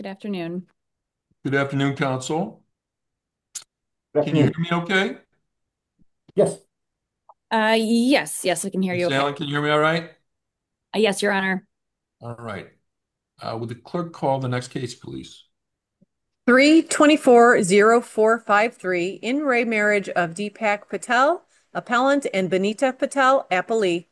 Good afternoon. Good afternoon, Council. Good Can you hear afternoon. me okay? Yes, Yes, I can hear you Ms. okay. Allen, can you hear me all right? Yes, Your Honor. All right. Would the clerk call the next case, please? 3240453 in re Marriage of Deepak Patel, appellant, and Benita Patel, appellee.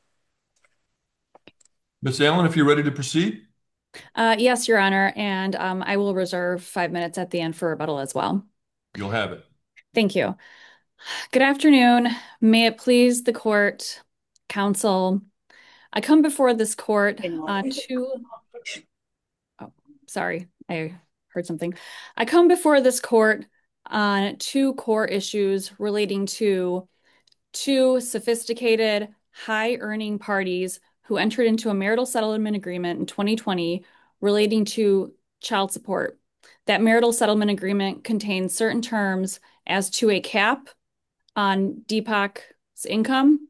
Ms. Allen, if you're ready to proceed, Yes, Your Honor, and I will reserve 5 minutes at the end for rebuttal as well. you'll have it. Thank you. Good afternoon. May it please the court, counsel. I come before this court on two. Oh, sorry, I heard something. I come before this court on two core issues relating to two sophisticated, high-earning parties who entered into a marital settlement agreement in 2020 relating to child support. That marital settlement agreement contains certain terms as to a cap on Deepak's income,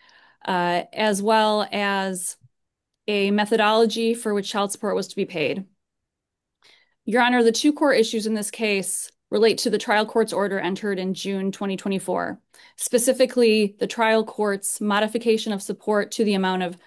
as well as a methodology for which child support was to be paid. Your Honor, the two core issues in this case relate to the trial court's order entered in June 2024. Specifically, the trial court's modification of support to the amount of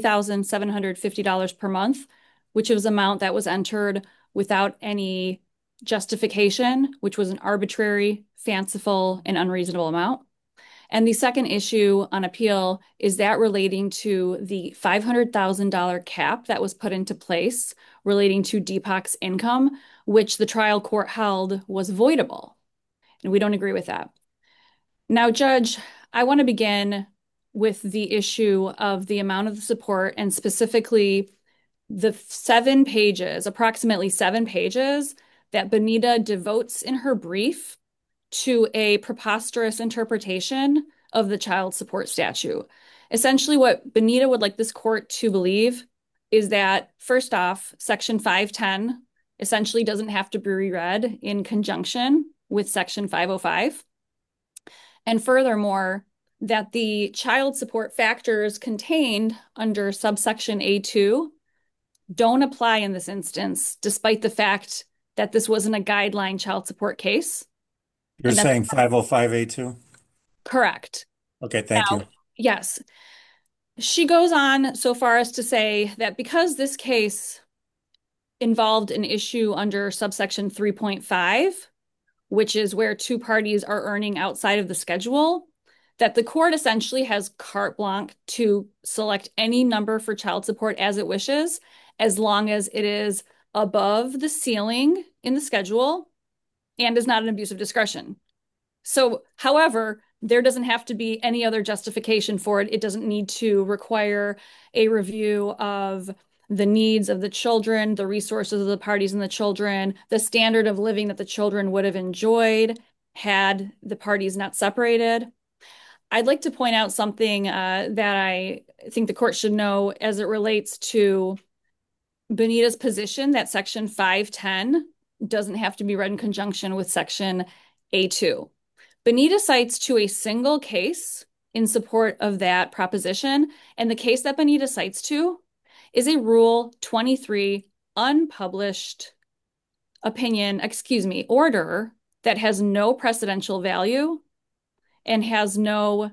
$3,750 per month, which was an amount that was entered without any justification, which was an arbitrary, fanciful, and unreasonable amount. And the second issue on appeal is that relating to the $500,000 cap that was put into place relating to Deepak's income, which the trial court held was voidable. And we don't agree with that. Now, Judge, I want to begin with the issue of the amount of the support and specifically the 7 pages, approximately 7 pages, that Benita devotes in her brief to a preposterous interpretation of the child support statute. Essentially, what Benita would like this court to believe is that, first off, Section 510 essentially doesn't have to be reread in conjunction with Section 505. And furthermore, that the child support factors contained under subsection A2 don't apply in this instance, despite the fact that this wasn't a guideline child support case. you're And that's saying 505A2? correct. Okay, thank Now, you. yes, she goes on so far as to say that because this case involved an issue under subsection 3.5, which is where two parties are earning outside of the schedule, that the court essentially has carte blanche to select any number for child support as it wishes, as long as it is above the ceiling in the schedule and is not an abuse of discretion. So, however, there doesn't have to be any other justification for it. It doesn't need to require a review of the needs of the children, the resources of the parties and the children, the standard of living that the children would have enjoyed had the parties not separated. I'd like to point out something that I think the court should know as it relates to Benita's position that Section 510 doesn't have to be read in conjunction with Section A2. Benita cites to a single case in support of that proposition, and the case that Benita cites to is a Rule 23 unpublished order that has no precedential value and has no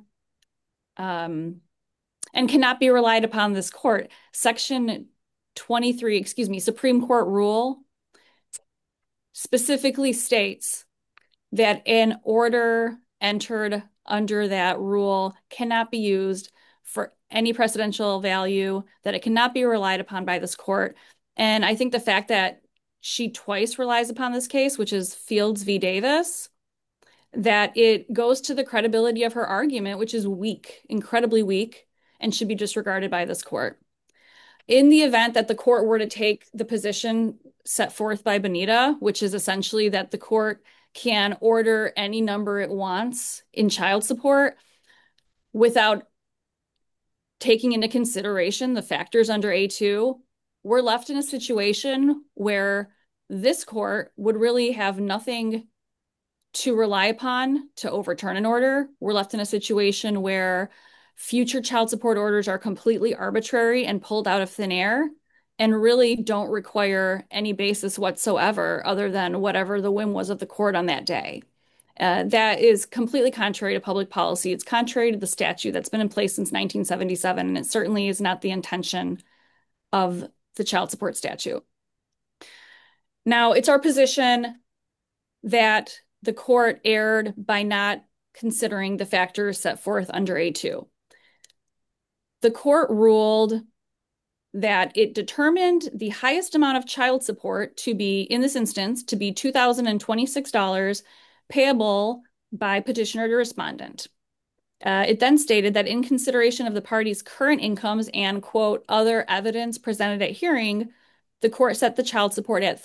and cannot be relied upon this court. Section 23, Supreme Court rule specifically states that an order entered under that rule cannot be used for any precedential value, that it cannot be relied upon by this court. And I think the fact that she twice relies upon this case, which is Fields v. Davis, that it goes to the credibility of her argument, which is weak, incredibly weak, and should be disregarded by this court. In the event that the court were to take the position set forth by Benita, which is essentially that the court can order any number it wants in child support without taking into consideration the factors under A2, we're left in a situation where this court would really have nothing to rely upon to overturn an order. We're left in a situation where future child support orders are completely arbitrary and pulled out of thin air and really don't require any basis whatsoever other than whatever the whim was of the court on that day. That is completely contrary to public policy. It's contrary to the statute that's been in place since 1977, and it certainly is not the intention of the child support statute. Now, it's our position that the court erred by not considering the factors set forth under A2. The court ruled that it determined the highest amount of child support to be, in this instance, to be $2,026 payable by petitioner to respondent. It then stated that in consideration of the parties' current incomes and, quote, other evidence presented at hearing, the court set the child support at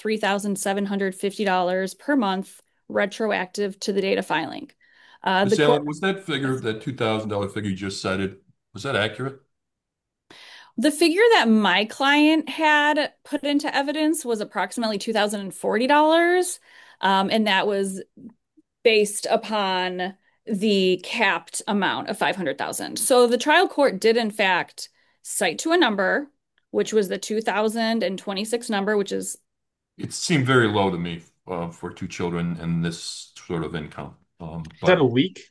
$3,750 per month, retroactive to the date of filing. Ms. Allen, was that figure, that $2,000 figure you just cited, was that accurate? The figure that my client had put into evidence was approximately $2,040, and that was based upon the capped amount of $500,000. So the trial court did, in fact, cite to a number, which was the 2026 number, which is... It seemed very low to me for two children and this sort of income. Is that a week?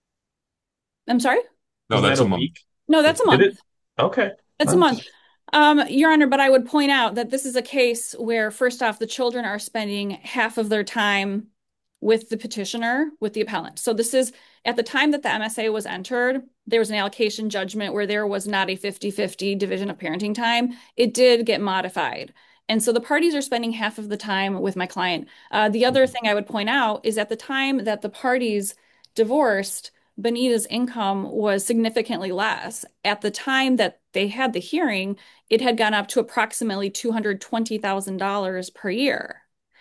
I'm sorry? No, that's a month. Week? No, that's a month. Okay. That's a month. Your Honor, but I would point out that this is a case where, first off, the children are spending half of their time with the petitioner, with the appellant. So this is, at the time that the MSA was entered, there was an allocation judgment where there was not a 50-50 division of parenting time. It did get modified. And so the parties are spending half of the time with my client. The other thing I would point out is at the time that the parties divorced, Bonita's income was significantly less. At the time that they had the hearing, it had gone up to approximately $220,000 per year.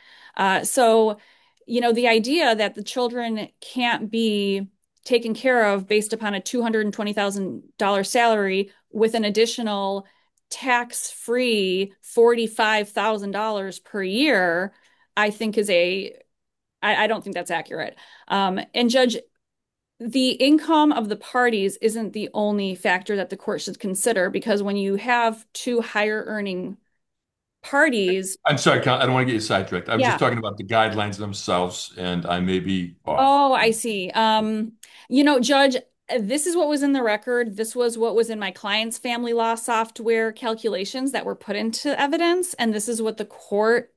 So, you know, the idea that the children can't be taken care of based upon a $220,000 salary with an additional tax-free $45,000 per year, I think is I don't think that's accurate. And Judge, the income of the parties isn't the only factor that the court should consider, because when you have two higher earning parties... I'm sorry, I don't want to get you sidetracked. I was Yeah. just talking about the guidelines themselves, and I may be off. Oh, I see. You know, Judge, this is what was in the record. This was what was in my client's family law software calculations that were put into evidence, and this is what the court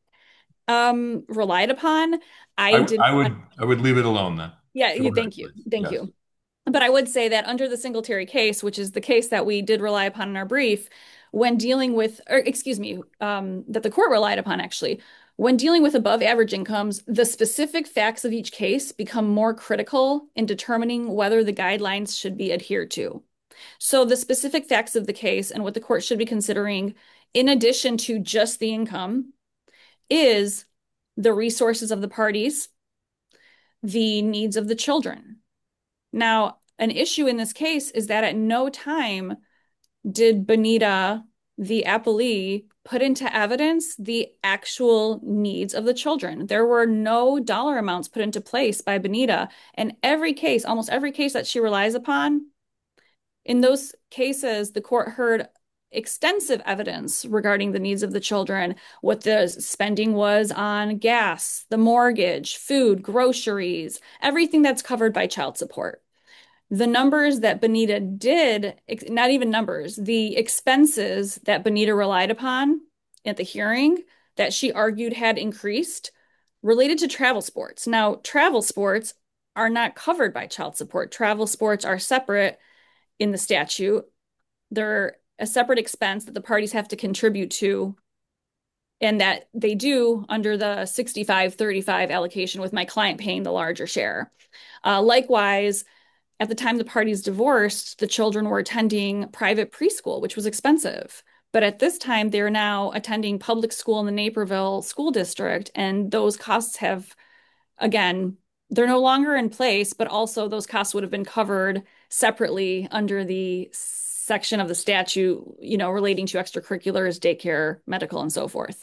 relied upon. I would leave it alone then. Yeah, Go thank you. ahead, please. Thank Yes. you. But I would say that under the Singletary case, which is the case that we did rely upon in our brief, when dealing with, or excuse me, that the court relied upon actually, when dealing with above average incomes, the specific facts of each case become more critical in determining whether the guidelines should be adhered to. So the specific facts of the case and what the court should be considering, in addition to just the income, is the resources of the parties, the needs of the children. Now, an issue in this case is that at no time did Bonita, the appellee, put into evidence the actual needs of the children. There were no dollar amounts put into place by Bonita. And every case, almost every case that she relies upon, in those cases, the court heard extensive evidence regarding the needs of the children, what the spending was on gas, the mortgage, food, groceries, everything that's covered by child support. The numbers that Bonita did, not even numbers, the expenses that Bonita relied upon at the hearing that she argued had increased related to travel sports. Now, travel sports are not covered by child support. Travel sports are separate in the statute. They're a separate expense that the parties have to contribute to, and that they do under the 65-35 allocation, with my client paying the larger share. Likewise, at the time the parties divorced, the children were attending private preschool, which was expensive. But at this time, they're now attending public school in the Naperville School District, and those costs have, again, they're no longer in place, but also those costs would have been covered separately under the section of the statute, you know, relating to extracurriculars, daycare, medical, and so forth.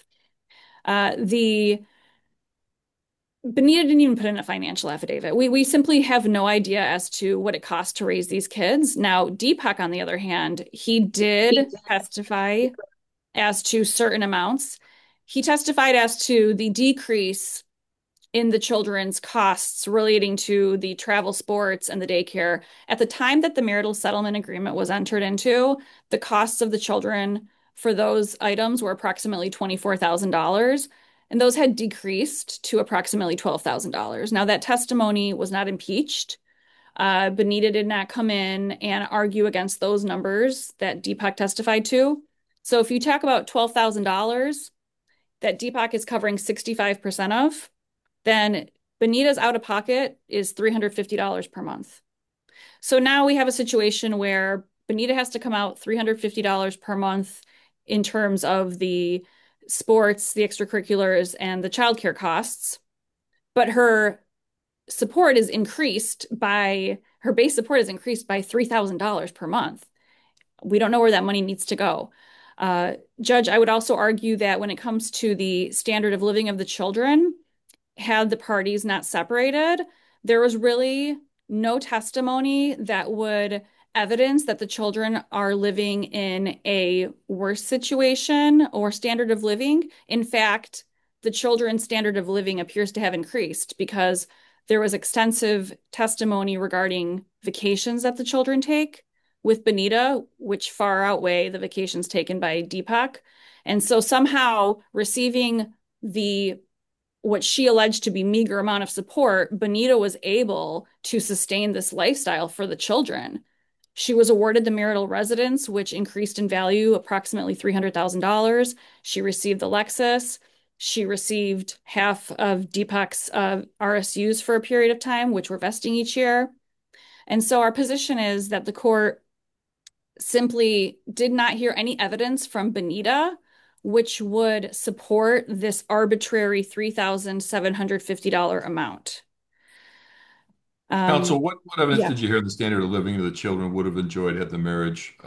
Bonita didn't even put in a financial affidavit. We simply have no idea as to what it costs to raise these kids. Now, Deepak, on the other hand, he did testify as to certain amounts. He testified as to the decrease in the children's costs relating to the travel sports and the daycare. At the time that the marital settlement agreement was entered into, the costs of the children for those items were approximately $24,000, and those had decreased to approximately $12,000. Now, that testimony was not impeached. Bonita did not come in and argue against those numbers that Deepak testified to. So if you talk about $12,000 that Deepak is covering 65% of, then Bonita's out of pocket is $350 per month. So now we have a situation where Bonita has to come out $350 per month in terms of the sports, the extracurriculars, and the childcare costs. But her base support is increased by $3,000 per month. We don't know where that money needs to go. Judge, I would also argue that when it comes to the standard of living of the children, had the parties not separated, there was really no testimony that would evidence that the children are living in a worse situation or standard of living. In fact, the children's standard of living appears to have increased because there was extensive testimony regarding vacations that the children take with Bonita, which far outweigh the vacations taken by Deepak. And so somehow receiving the what she alleged to be meager amount of support, Bonita was able to sustain this lifestyle for the children. She was awarded the marital residence, which increased in value approximately $300,000. She received the Lexus. She received half of Deepak's RSUs for a period of time, which were vesting each year. And so our position is that the court simply did not hear any evidence from Bonita which would support this arbitrary $3,750 amount. Counsel, what evidence yeah. did you hear the standard of living of the children would have enjoyed had the marriage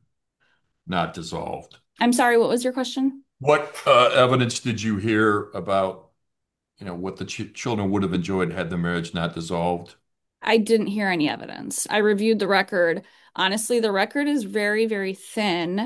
not dissolved? I'm sorry, what was your question? What evidence did you hear about, what the children would have enjoyed had the marriage not dissolved? I didn't hear any evidence. I reviewed the record. Honestly, the record is very, very thin.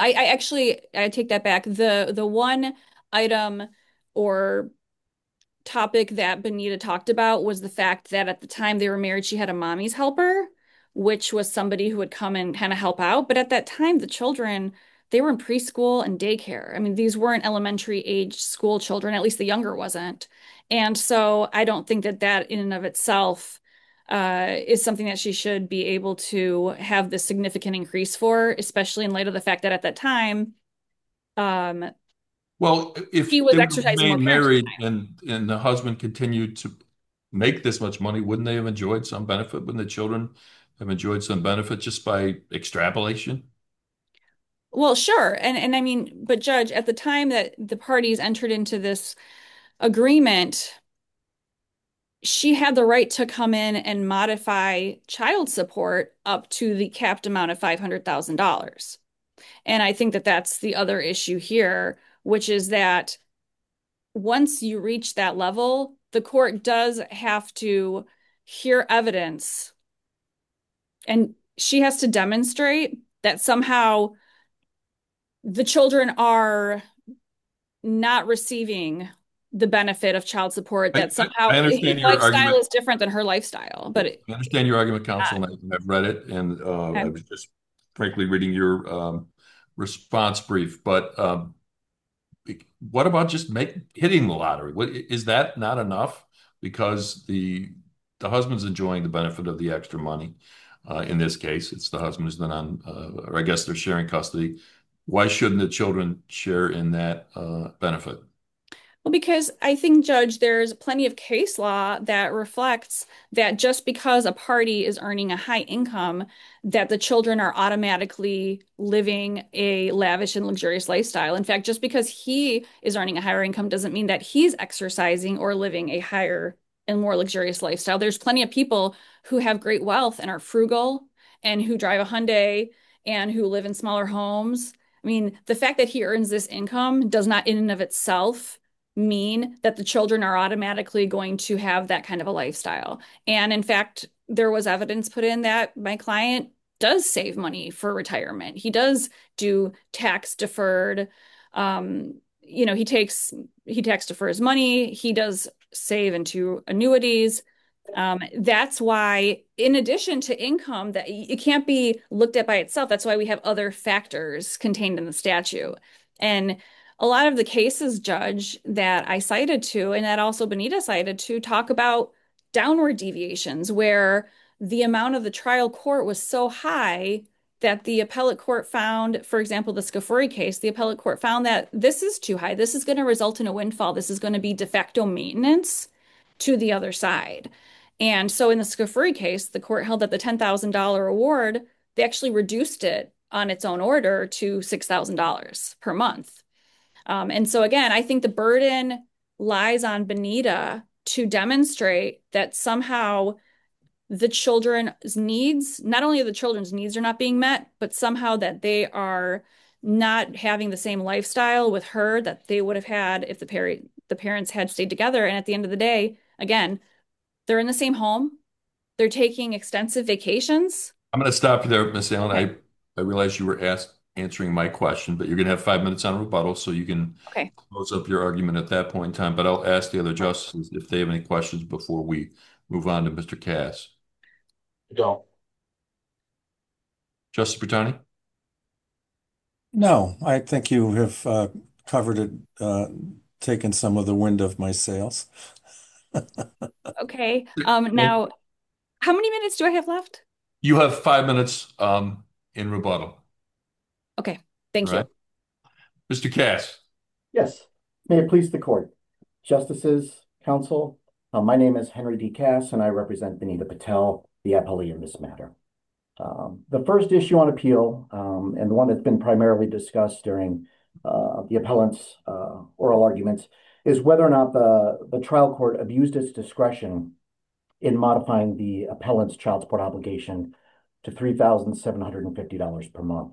I take that back. The one item or topic that Bonita talked about was the fact that at the time they were married, she had a mommy's helper, which was somebody who would come and kind of help out. But at that time, the children, they were in preschool and daycare. I mean, these weren't elementary age school children, at least the younger wasn't. And so I don't think that that in and of itself is something that she should be able to have this significant increase for, especially in light of the fact that at that time, Well, if he was they exercising more remained parental married time. and the husband continued to make this much money, wouldn't they have enjoyed some benefit? Wouldn't the children have enjoyed some benefit just by extrapolation? Well, sure. And I mean, but Judge, at the time that the parties entered into this agreement, she had the right to come in and modify child support up to the capped amount of $500,000. And I think that that's the other issue here, which is that once you reach that level, the court does have to hear evidence and she has to demonstrate that somehow the children are not receiving the benefit of child support, I, that I somehow I his understand your lifestyle argument. is different than her lifestyle. But I understand your argument, counsel, uh, and I've read it, and I okay. was just frankly reading your response brief. But what about just hitting the lottery? Is that not enough? Because the husband's enjoying the benefit of the extra money. In this case, it's the husband who's been on, or I guess they're sharing custody. Why shouldn't the children share in that benefit? Well, because I think, Judge, there's plenty of case law that reflects that just because a party is earning a high income, that the children are automatically living a lavish and luxurious lifestyle. In fact, just because he is earning a higher income doesn't mean that he's exercising or living a higher and more luxurious lifestyle. There's plenty of people who have great wealth and are frugal and who drive a Hyundai and who live in smaller homes. I mean, the fact that he earns this income does not in and of itself mean that the children are automatically going to have that kind of a lifestyle. And in fact, there was evidence put in that my client does save money for retirement. He does do tax deferred He tax defers money, he does save into annuities. That's why, in addition to income, that it can't be looked at by itself. That's why we have other factors contained in the statute. And a lot of the cases, Judge, that I cited to, and that also Benita cited to, talk about downward deviations where the amount of the trial court was so high that the appellate court found, for example, the Scafuri case, the appellate court found that this is too high. This is going to result in a windfall. This is going to be de facto maintenance to the other side. And so in the Scafuri case, the court held that the $10,000 award, they actually reduced it on its own order to $6,000 per month. And so again, I think the burden lies on Benita to demonstrate that somehow the children's needs, not only the children's needs are not being met, but somehow that they are not having the same lifestyle with her that they would have had if the parents had stayed together. And at the end of the day, again, they're in the same home. They're taking extensive vacations. I'm going to stop you there, Miss Allen. Okay. I realize you were answering my question, but you're going to have 5 minutes on rebuttal, so you can Okay. close up your argument at that point in time. But I'll ask the other justices if they have any questions before we move on to Mr. Cass. Don't. Justice Bertani? No, I think you have covered it, taken some of the wind of my sails. Okay. Now, how many minutes do I have left? You have 5 minutes in rebuttal. Okay. Thank All you. right. Mr. Cass. Yes, may it please the court. Justices, counsel, my name is Henry D. Cass, and I represent Benita Patel, the appellee in this matter. The first issue on appeal, and the one that's been primarily discussed during the appellant's oral arguments, is whether or not the trial court abused its discretion in modifying the appellant's child support obligation to $3,750 per month.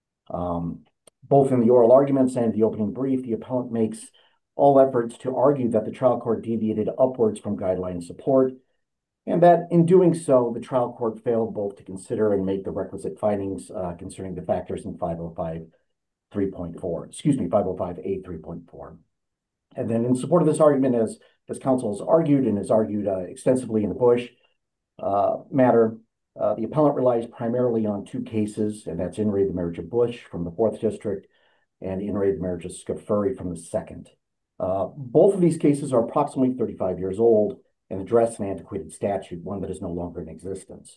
Both in the oral arguments and the opening brief, the appellant makes all efforts to argue that the trial court deviated upwards from guideline support, and that in doing so, the trial court failed both to consider and make the requisite findings concerning the factors in 505 3.4, excuse me, 505A 3.4. And then in support of this argument, as counsel has argued and has argued extensively in the Bush matter, the appellant relies primarily on two cases, and that's In re the Marriage of Bush from the 4th District and In re the Marriage of Scafuri from the 2nd. Both of these cases are approximately 35 years old and address an antiquated statute, one that is no longer in existence.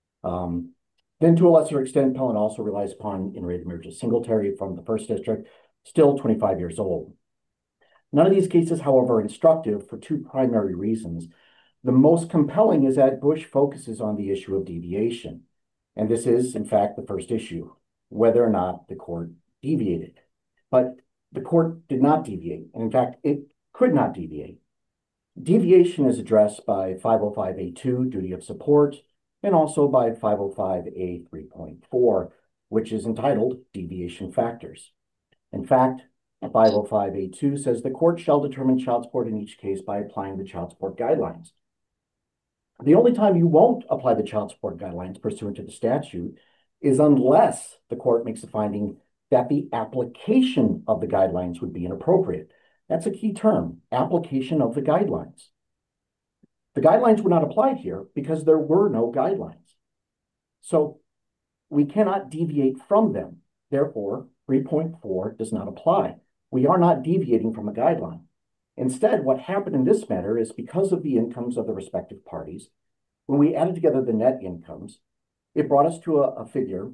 Then to a lesser extent, appellant also relies upon In re the Marriage of Singletary from the 1st District, still 25 years old. None of these cases, however, are instructive for two primary reasons. The most compelling is that Bush focuses on the issue of deviation. And this is, in fact, the first issue, whether or not the court deviated. But the court did not deviate. And in fact, it could not deviate. Deviation is addressed by 505A2, duty of support, and also by 505A 3.4, which is entitled deviation factors. In fact, 505A2 says the court shall determine child support in each case by applying the child support guidelines. The only time you won't apply the child support guidelines pursuant to the statute is unless the court makes a finding that the application of the guidelines would be inappropriate. That's a key term, application of the guidelines. The guidelines were not applied here because there were no guidelines. So we cannot deviate from them. Therefore, 3.4 does not apply. We are not deviating from a guideline. Instead, what happened in this matter is because of the incomes of the respective parties, when we added together the net incomes, it brought us to a figure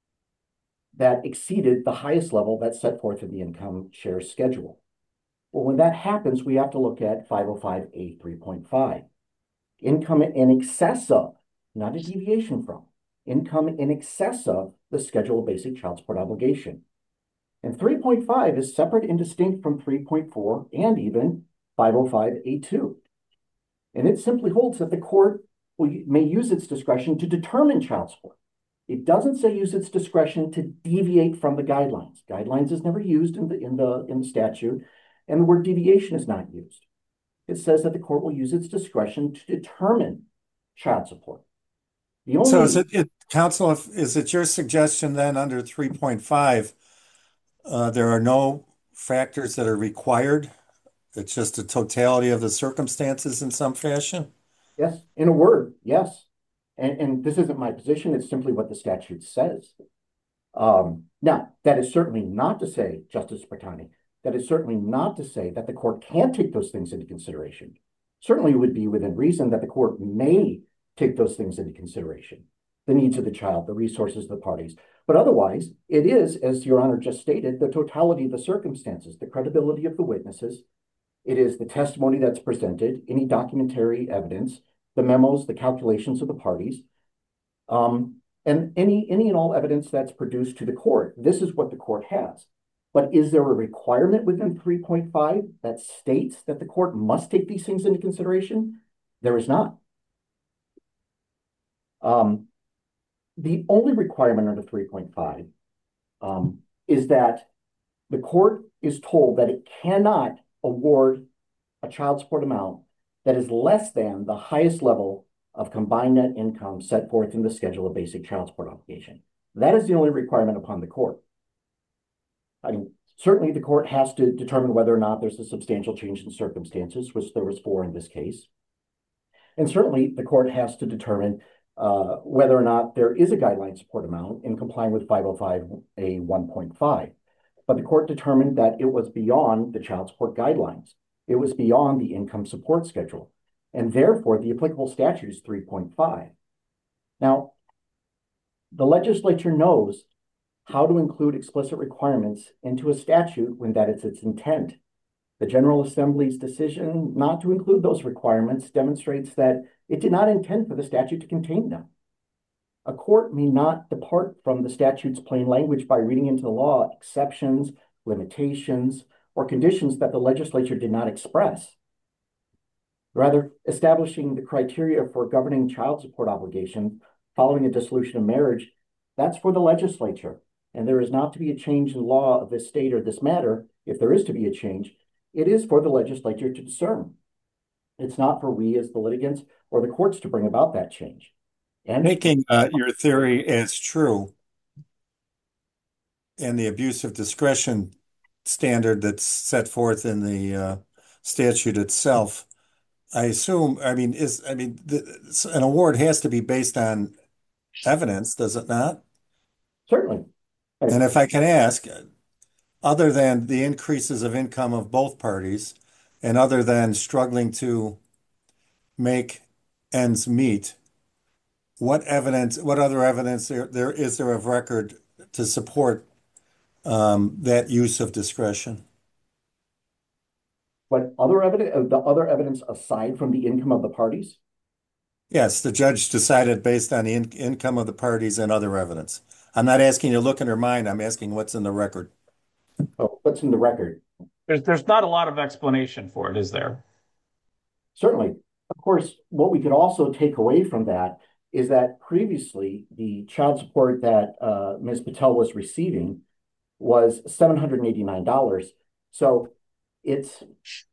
that exceeded the highest level that's set forth in the income share schedule. Well, when that happens, we have to look at 505A 3.5. Income in excess of, not a deviation from, income in excess of the schedule of basic child support obligation. And 3.5 is separate and distinct from 3.4 and even 505A2. And it simply holds that the court may use its discretion to determine child support. It doesn't say use its discretion to deviate from the guidelines. Guidelines is never used in the statute, and the word deviation is not used. It says that the court will use its discretion to determine child support. So is it counsel, is it your suggestion then under 3.5, there are no factors that are required? It's just a totality of the circumstances in some fashion? Yes, in a word, yes. And this isn't my position, it's simply what the statute says. Now, that is certainly not to say, Justice Bertani, that is certainly not to say that the court can't take those things into consideration. Certainly it would be within reason that the court may take those things into consideration, the needs of the child, the resources of the parties. But otherwise, it is, as Your Honor just stated, the totality of the circumstances, the credibility of the witnesses. It is the testimony that's presented, any documentary evidence, the memos, the calculations of the parties, and any and all evidence that's produced to the court. This is what the court has. But is there a requirement within 3.5 that states that the court must take these things into consideration? There is not. The only requirement under 3.5 is that the court is told that it cannot award a child support amount that is less than the highest level of combined net income set forth in the schedule of basic child support obligation. That is the only requirement upon the court. I mean, certainly the court has to determine whether or not there's a substantial change in circumstances, which there was 4 in this case. And certainly the court has to determine whether or not there is a guideline support amount in complying with 505A 1.5. But the court determined that it was beyond the child support guidelines. It was beyond the income support schedule. And therefore, the applicable statute is 3.5. Now, the legislature knows how to include explicit requirements into a statute when that is its intent. The General Assembly's decision not to include those requirements demonstrates that it did not intend for the statute to contain them. A court may not depart from the statute's plain language by reading into the law exceptions, limitations, or conditions that the legislature did not express. Rather, establishing the criteria for governing child support obligation following a dissolution of marriage, that's for the legislature. And there is not to be a change in law of this state or this matter. If there is to be a change, it is for the legislature to discern. It's not for we as the litigants or the courts to bring about that change. And Taking your theory as true and the abuse of discretion standard that's set forth in the statute itself, I assume, an award has to be based on evidence, does it not? certainly. And if I can ask, other than the increases of income of both parties, and other than struggling to make ends meet, what other evidence there is there of record to support that use of discretion? But other evidence, the other evidence aside from the income of the parties? Yes, the judge decided based on the income of the parties and other evidence. I'm not asking you to look in her mind. I'm asking what's in the record. Oh, what's in the record? There's not a lot of explanation for it, is there? Certainly. Of course, what we could also take away from that is that previously the child support that Ms. Patel was receiving was $789. So it's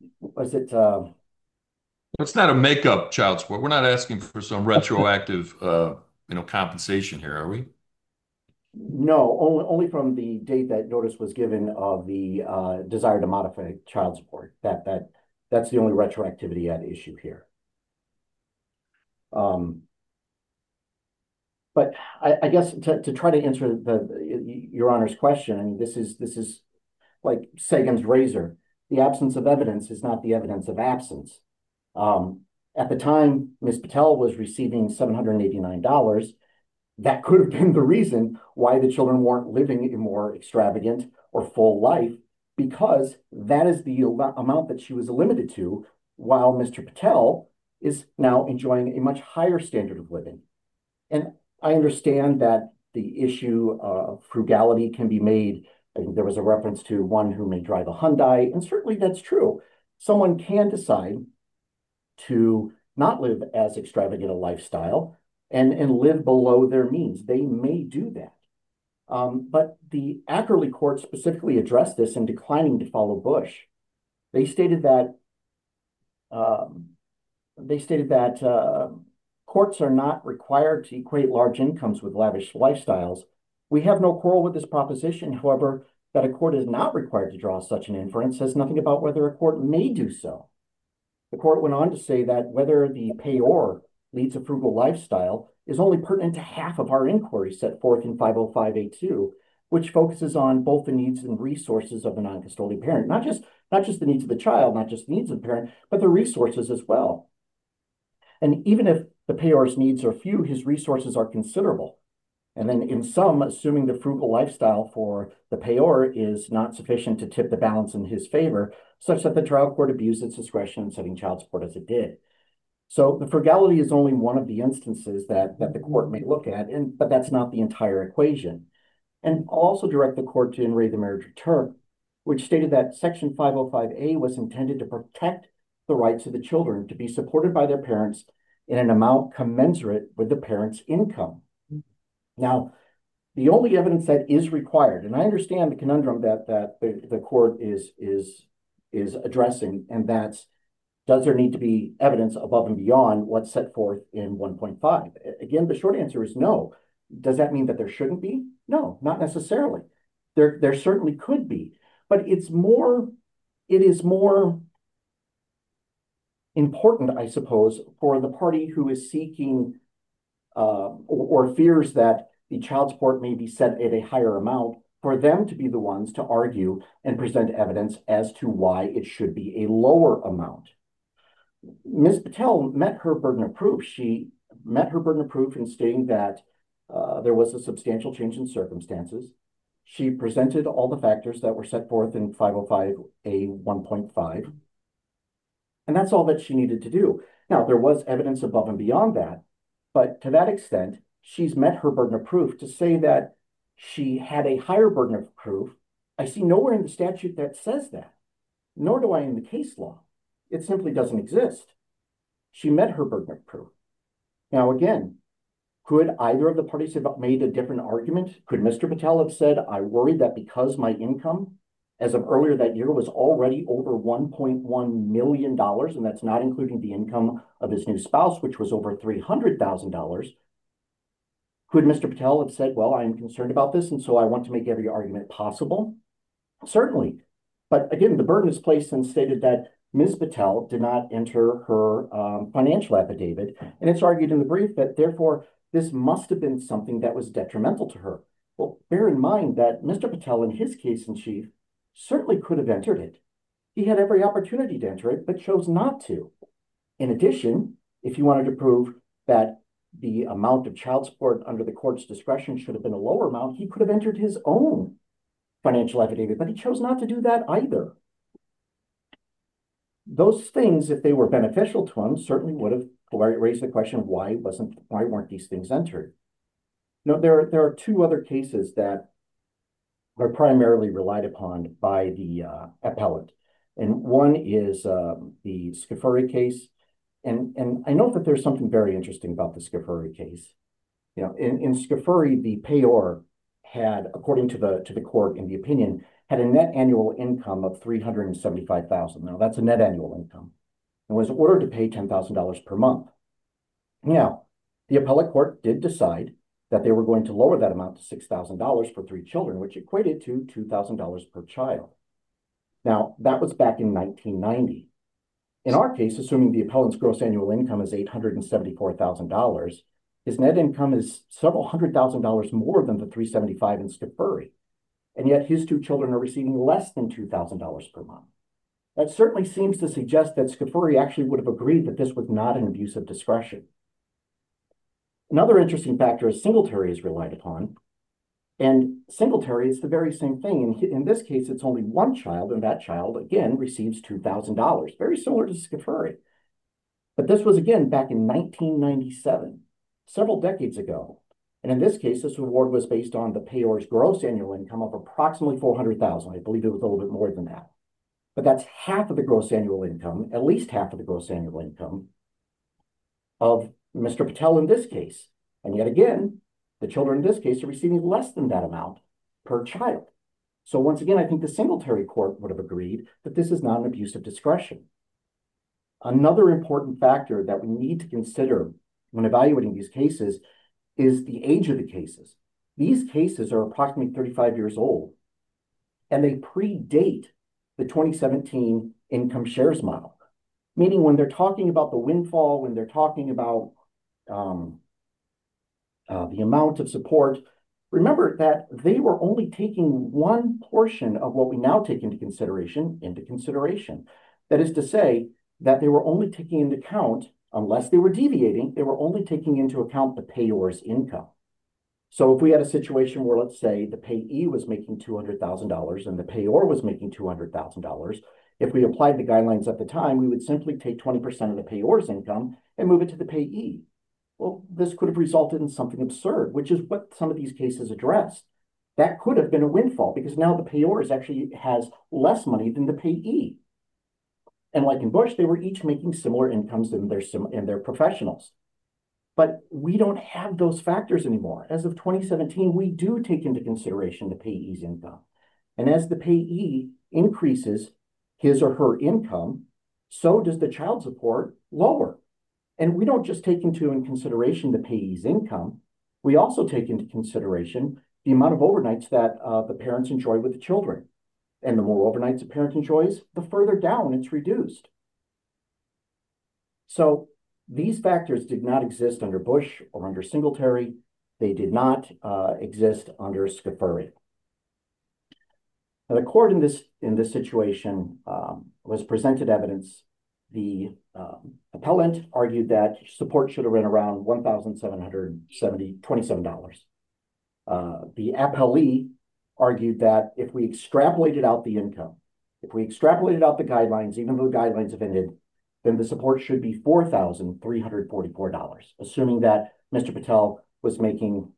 It's not a makeup child support. We're not asking for some retroactive, compensation here, are we? no, only from the date that notice was given of the desire to modify child support. That's the only retroactivity at issue here. But I guess to try to answer Your Honor's question, I mean, this is like Sagan's razor. The absence of evidence is not the evidence of absence. At the time Ms. Patel was receiving $789, that could have been the reason why the children weren't living a more extravagant or full life, because that is the amount that she was limited to, while Mr. Patel is now enjoying a much higher standard of living. And I understand that the issue of frugality can be made. I think there was a reference to one who may drive a Hyundai, and certainly that's true. Someone can decide to not live as extravagant a lifestyle and live below their means. They may do that. But the Ackerley court specifically addressed this in declining to follow Bush. They stated that courts are not required to equate large incomes with lavish lifestyles. We have no quarrel with this proposition. However, that a court is not required to draw such an inference says nothing about whether a court may do so. The court went on to say that whether the payor leads a frugal lifestyle is only pertinent to half of our inquiry set forth in 505A2, which focuses on both the needs and resources of the non-custodial parent, not just the needs of the child, not just the needs of the parent, but the resources as well. And even if the payor's needs are few, his resources are considerable. And then in sum, assuming the frugal lifestyle for the payor is not sufficient to tip the balance in his favor, such that the trial court abused its discretion in setting child support as it did. So the frugality is only one of the instances that the court may look at, but that's not the entire equation. And I'll also direct the court to In re the Marriage of Turk, which stated that Section 505A was intended to protect the rights of the children to be supported by their parents in an amount commensurate with the parents' income. Now, the only evidence that is required, and I understand the conundrum that the court is addressing, and that's, does there need to be evidence above and beyond what's set forth in 1.5? Again, the short answer is no. Does that mean that there shouldn't be? No, not necessarily. There certainly could be, but it is more important, I suppose, for the party who is seeking or fears that the child support may be set at a higher amount, for them to be the ones to argue and present evidence as to why it should be a lower amount. Ms. Patel met her burden of proof. She met her burden of proof in stating that there was a substantial change in circumstances. She presented all the factors that were set forth in 505A 1.5. And that's all that she needed to do. Now, there was evidence above and beyond that, but to that extent, she's met her burden of proof. To say that she had a higher burden of proof, I see nowhere in the statute that says that, nor do I in the case law. It simply doesn't exist. She met her burden of proof. Now, again, could either of the parties have made a different argument? Could Mr. Patel have said, I worried that because my income as of earlier that year was already over $1.1 million, and that's not including the income of his new spouse, which was over $300,000. Could Mr. Patel have said, well, I'm concerned about this, and so I want to make every argument possible? Certainly. But again, the burden is placed and stated that Ms. Patel did not enter her financial affidavit, and it's argued in the brief that therefore this must have been something that was detrimental to her. Well, bear in mind that Mr. Patel, in his case in chief, certainly could have entered it. He had every opportunity to enter it, but chose not to. In addition, if he wanted to prove that the amount of child support under the court's discretion should have been a lower amount, he could have entered his own financial affidavit, but he chose not to do that either. Those things, if they were beneficial to him, certainly would have raised the question, why weren't these things entered? No, there are two other cases that are primarily relied upon by the appellant. And one is the Scafuri case. And I know that there's something very interesting about the Scafuri case. You know, in Scafuri, the payor had, according to the court in the opinion, had a net annual income of $375,000. Now that's a net annual income, and was ordered to pay $10,000 per month. Now, the appellate court did decide that they were going to lower that amount to $6,000 for 3 children, which equated to $2,000 per child. Now, that was back in 1990. In our case, assuming the appellant's gross annual income is $874,000, his net income is several $100,000 more than the $375,000 in Scafuri. And yet his 2 children are receiving less than $2,000 per month. That certainly seems to suggest that Scafuri actually would have agreed that this was not an abuse of discretion. Another interesting factor is Singletary is relied upon. And Singletary is the very same thing. In this case, it's only 1 child, and that child, again, receives $2,000, very similar to Scafuri. But this was, again, back in 1997, several decades ago. And in this case, this award was based on the payor's gross annual income of approximately $400,000. I believe it was a little bit more than that. But that's half of the gross annual income, at least half of the gross annual income of Mr. Patel in this case. And yet again, the children in this case are receiving less than that amount per child. So once again, I think the Singletary court would have agreed that this is not an abuse of discretion. Another important factor that we need to consider when evaluating these cases is the age of the cases. These cases are approximately 35 years old. and they predate the 2017 income shares model. Meaning when they're talking about the windfall, when they're talking about the amount of support, remember that they were only taking one portion of what we now take into consideration. That is to say that they were only taking into account, unless they were deviating, they were only taking into account the payor's income. So if we had a situation where, let's say, the payee was making $200,000 and the payor was making $200,000, if we applied the guidelines at the time, we would simply take 20% of the payor's income and move it to the payee. Well, this could have resulted in something absurd, which is what some of these cases addressed. That could have been a windfall because now the payor actually has less money than the payee. And like in Bush, they were each making similar incomes in their professionals. But we don't have those factors anymore. As of 2017, we do take into consideration the payee's income. And as the payee increases his or her income, so does the child support lower. And we don't just take into consideration the payee's income, we also take into consideration the amount of overnights that the parents enjoy with the children. And the more overnights a parent enjoys, the further down it's reduced. So these factors did not exist under Bush or under Singletary. They did not exist under Scafuri. Now, the court in this situation was presented evidence. The appellant argued that support should have been around $1,727. The appellee argued that if we extrapolated out the income, if we extrapolated out the guidelines, even though the guidelines have ended, then the support should be $4,344, assuming that Mr. Patel was making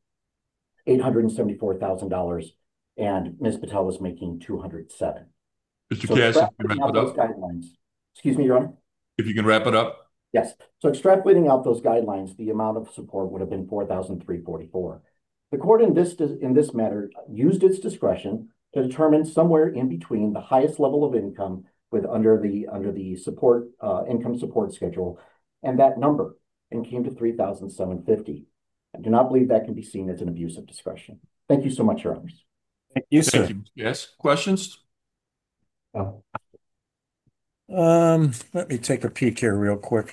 $874,000 and Ms. Patel was making $207,000. Mr. So Cass, if you can extrapolating wrap out it those up. guidelines, excuse me, Your Honor? If you can wrap it up. Yes. So extrapolating out those guidelines, the amount of support would have been $4,344. The court in this matter used its discretion to determine somewhere in between the highest level of income under the support income support schedule and that number, and came to $3,750. I do not believe that can be seen as an abuse of discretion. Thank you so much, Your Honors. Thank you, sir. Thank you. Yes. Questions? Let me take a peek here real quick.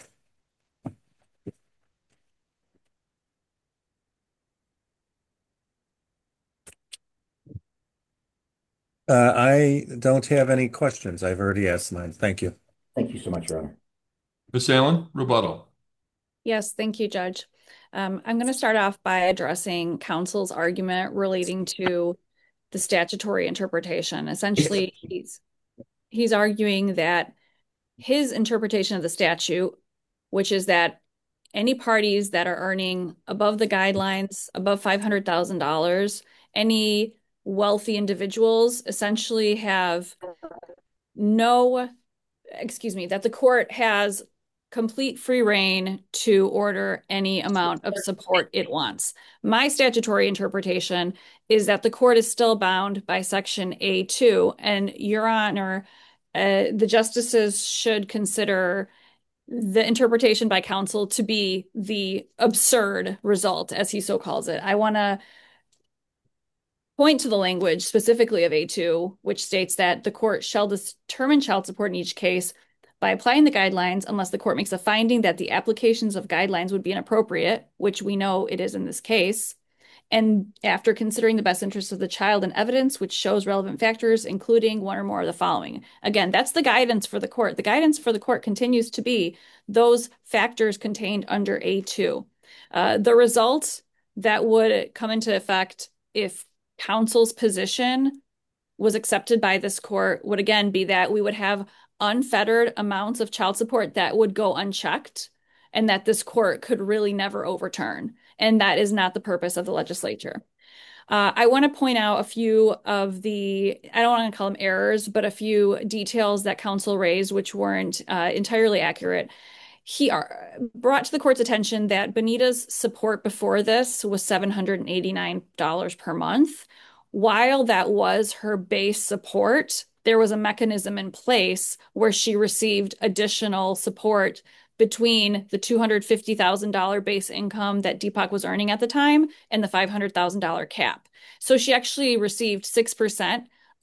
I don't have any questions. I've already asked mine. Thank you. Thank you so much, Your Honor. Ms. Allen, rebuttal. Yes, thank you, Judge. I'm going to start off by addressing counsel's argument relating to the statutory interpretation. Essentially, he's arguing that his interpretation of the statute, which is that any parties that are earning above the guidelines, above $500,000, any wealthy individuals essentially have that the court has complete free reign to order any amount of support it wants. My statutory interpretation is that the court is still bound by Section A2, and Your Honor, the justices should consider the interpretation by counsel to be the absurd result, as he so calls it. I want to point to the language specifically of A2, which states that the court shall determine child support in each case by applying the guidelines unless the court makes a finding that the applications of guidelines would be inappropriate, which we know it is in this case, and after considering the best interests of the child and evidence, which shows relevant factors, including one or more of the following. Again, that's the guidance for the court. The guidance for the court continues to be those factors contained under A2. The result that would come into effect if counsel's position was accepted by this court would again be that we would have unfettered amounts of child support that would go unchecked and that this court could really never overturn. And that is not the purpose of the legislature. I want to point out a few of I don't want to call them errors, but a few details that counsel raised which weren't entirely accurate. He brought to the court's attention that Bonita's support before this was $789 per month. While that was her base support, there was a mechanism in place where she received additional support between the $250,000 base income that Deepak was earning at the time and the $500,000 cap. So she actually received 6%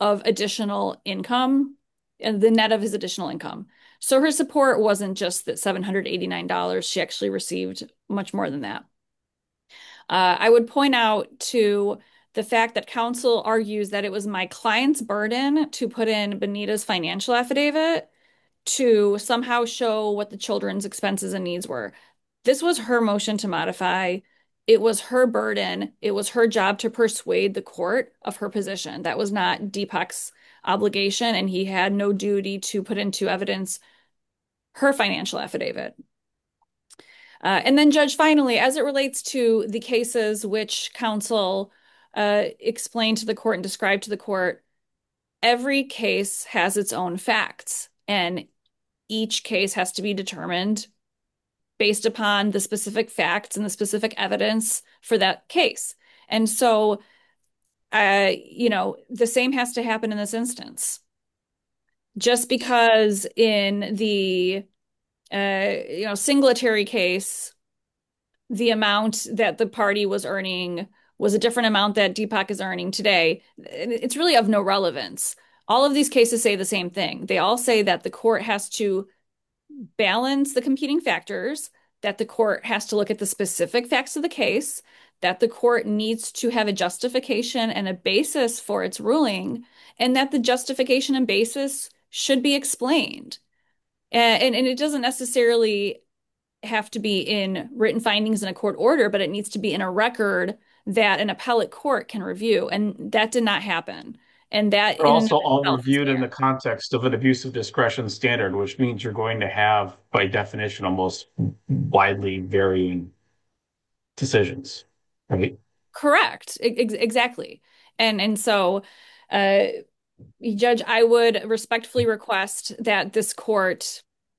of additional income and the net of his additional income. So her support wasn't just that $789. She actually received much more than that. I would point out to the fact that counsel argues that it was my client's burden to put in Benita's financial affidavit to somehow show what the children's expenses and needs were. This was her motion to modify. It was her burden. It was her job to persuade the court of her position. That was not Deepak's obligation, and he had no duty to put into evidence her financial affidavit. And then, Judge, finally, as it relates to the cases which counsel explained to the court and described to the court, every case has its own facts, and each case has to be determined based upon the specific facts and the specific evidence for that case. And so, the same has to happen in this instance. Just because in the Singletary case, the amount that the party was earning was a different amount that Deepak is earning today, it's really of no relevance. All of these cases say the same thing. They all say that the court has to balance the competing factors, that the court has to look at the specific facts of the case, that the court needs to have a justification and a basis for its ruling, and that the justification and basis should be explained. And it doesn't necessarily have to be in written findings in a court order, but it needs to be in a record that an appellate court can review. And that did not happen. And that They're also all itself is reviewed in fair. the context of an abuse of discretion standard, which means you're going to have, by definition, almost widely varying decisions, right? Correct. Exactly. And so, Judge, I would respectfully request that this court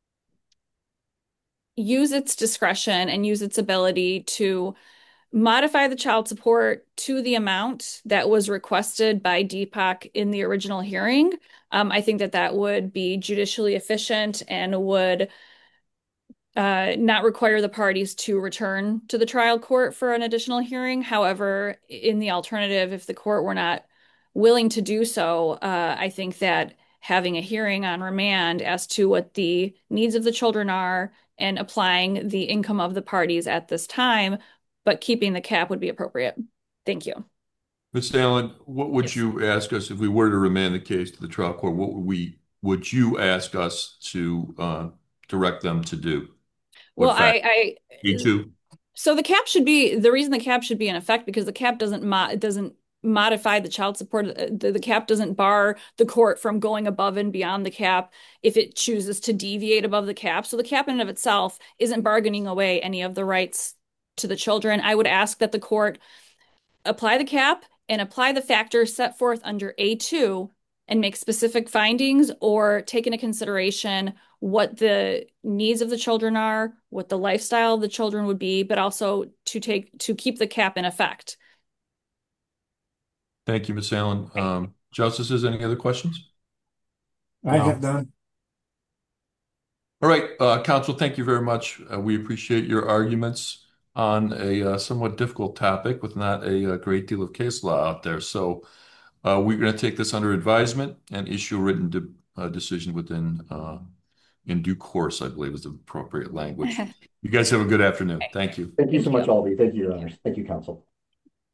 use its discretion and use its ability to modify the child support to the amount that was requested by Deepak in the original hearing. I think that that would be judicially efficient and would not require the parties to return to the trial court for an additional hearing. However, in the alternative, if the court were not willing to do so, I think that having a hearing on remand as to what the needs of the children are and applying the income of the parties at this time, but keeping the cap would be appropriate. Thank you. Ms. Allen, what would Yes. you ask us if we were to remand the case to the trial court? What would you ask us to direct them to do? Well, What fact? I E2? so the reason the cap should be in effect because the cap doesn't modify the child support. The cap doesn't bar the court from going above and beyond the cap if it chooses to deviate above the cap. So the cap in and of itself isn't bargaining away any of the rights to the children. I would ask that the court apply the cap and apply the factors set forth under A2 and make specific findings or take into consideration what the needs of the children are, what the lifestyle of the children would be, but also to keep the cap in effect. Thank you, Ms. Allen. Justices, any other questions? I have none. All right, counsel, thank you very much. We appreciate your arguments on a somewhat difficult topic with not a great deal of case law out there. So we're going to take this under advisement and issue a written decision in due course, I believe is the appropriate language. You guys have a good afternoon. Thank you. Thank you so Thank much, you. Albie. Thank you, Your Honors. Thank you, counsel.